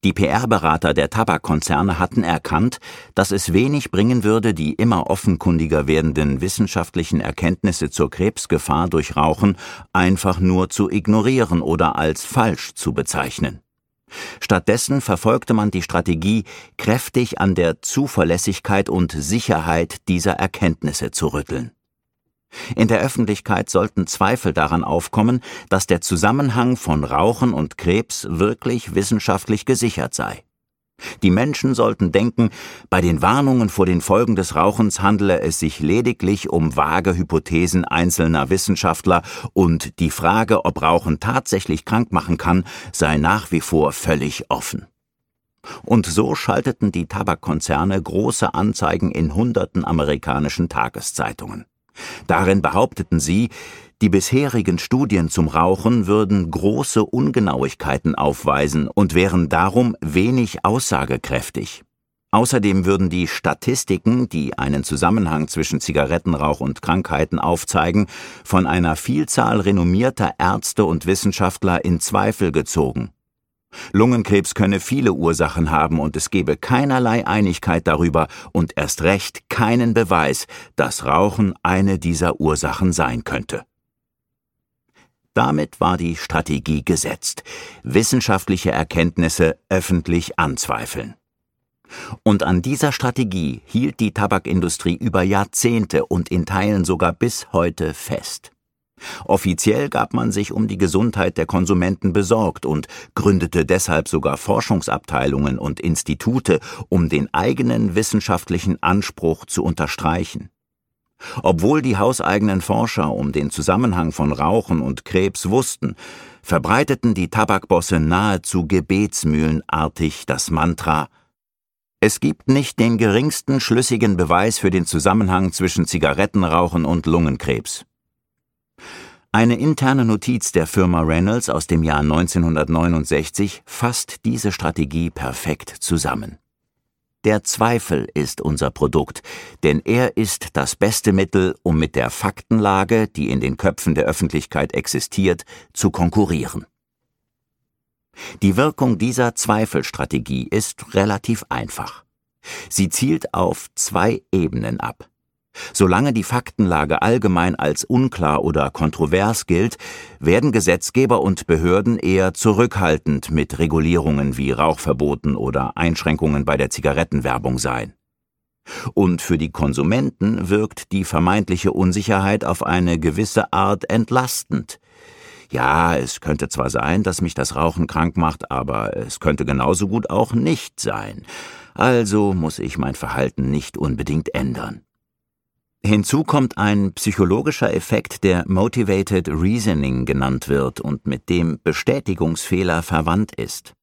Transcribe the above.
Die PR-Berater der Tabakkonzerne hatten erkannt, dass es wenig bringen würde, die immer offenkundiger werdenden wissenschaftlichen Erkenntnisse zur Krebsgefahr durch Rauchen einfach nur zu ignorieren oder als falsch zu bezeichnen. Stattdessen verfolgte man die Strategie, kräftig an der Zuverlässigkeit und Sicherheit dieser Erkenntnisse zu rütteln. In der Öffentlichkeit sollten Zweifel daran aufkommen, dass der Zusammenhang von Rauchen und Krebs wirklich wissenschaftlich gesichert sei. Die Menschen sollten denken, bei den Warnungen vor den Folgen des Rauchens handele es sich lediglich um vage Hypothesen einzelner Wissenschaftler und die Frage, ob Rauchen tatsächlich krank machen kann, sei nach wie vor völlig offen. Und so schalteten die Tabakkonzerne große Anzeigen in hunderten amerikanischen Tageszeitungen. Darin behaupteten sie, die bisherigen Studien zum Rauchen würden große Ungenauigkeiten aufweisen und wären darum wenig aussagekräftig. Außerdem würden die Statistiken, die einen Zusammenhang zwischen Zigarettenrauch und Krankheiten aufzeigen, von einer Vielzahl renommierter Ärzte und Wissenschaftler in Zweifel gezogen. Lungenkrebs könne viele Ursachen haben und es gebe keinerlei Einigkeit darüber und erst recht keinen Beweis, dass Rauchen eine dieser Ursachen sein könnte. Damit war die Strategie gesetzt: wissenschaftliche Erkenntnisse öffentlich anzweifeln. Und an dieser Strategie hielt die Tabakindustrie über Jahrzehnte und in Teilen sogar bis heute fest. Offiziell gab man sich um die Gesundheit der Konsumenten besorgt und gründete deshalb sogar Forschungsabteilungen und Institute, um den eigenen wissenschaftlichen Anspruch zu unterstreichen. Obwohl die hauseigenen Forscher um den Zusammenhang von Rauchen und Krebs wussten, verbreiteten die Tabakbosse nahezu gebetsmühlenartig das Mantra: Es gibt nicht den geringsten schlüssigen Beweis für den Zusammenhang zwischen Zigarettenrauchen und Lungenkrebs. Eine interne Notiz der Firma Reynolds aus dem Jahr 1969 fasst diese Strategie perfekt zusammen. Der Zweifel ist unser Produkt, denn er ist das beste Mittel, um mit der Faktenlage, die in den Köpfen der Öffentlichkeit existiert, zu konkurrieren. Die Wirkung dieser Zweifelstrategie ist relativ einfach. Sie zielt auf 2 Ebenen ab. Solange die Faktenlage allgemein als unklar oder kontrovers gilt, werden Gesetzgeber und Behörden eher zurückhaltend mit Regulierungen wie Rauchverboten oder Einschränkungen bei der Zigarettenwerbung sein. Und für die Konsumenten wirkt die vermeintliche Unsicherheit auf eine gewisse Art entlastend. Ja, es könnte zwar sein, dass mich das Rauchen krank macht, aber es könnte genauso gut auch nicht sein. Also muss ich mein Verhalten nicht unbedingt ändern. Hinzu kommt ein psychologischer Effekt, der Motivated Reasoning genannt wird und mit dem Bestätigungsfehler verwandt ist.